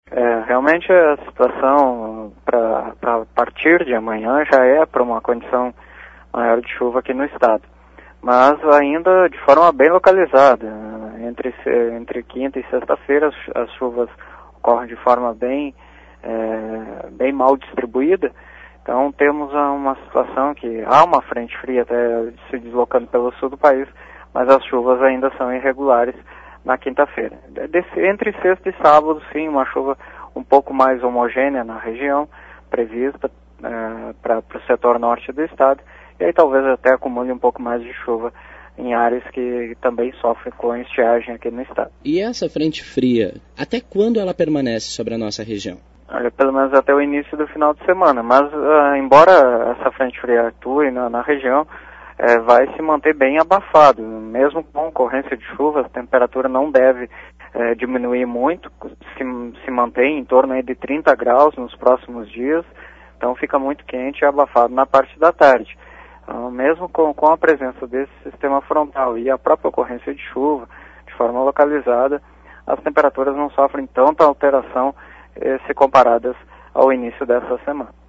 Realmente a situação para partir de amanhã já é para uma condição maior de chuva aqui no estado, mas ainda de forma bem localizada. Entre quinta e sexta-feira as chuvas ocorrem de forma bem mal distribuída, então temos uma situação que há uma frente fria até se deslocando pelo sul do país, mas as chuvas ainda são irregulares na quinta-feira. Entre sexta e sábado, sim, uma chuva um pouco mais homogênea na região, prevista para o setor norte do estado, e aí talvez até acumule um pouco mais de chuva em áreas que também sofrem com estiagem aqui no estado. E essa frente fria, até quando ela permanece sobre a nossa região? Olha, pelo menos até o início do final de semana, mas embora essa frente fria atue na região, vai se manter bem abafado. Mesmo com ocorrência de chuva, a temperatura não deve diminuir muito, se mantém em torno aí de 30 graus nos próximos dias, então fica muito quente e abafado na parte da tarde. Mesmo com a presença desse sistema frontal e a própria ocorrência de chuva, de forma localizada, as temperaturas não sofrem tanta alteração se comparadas ao início dessa semana.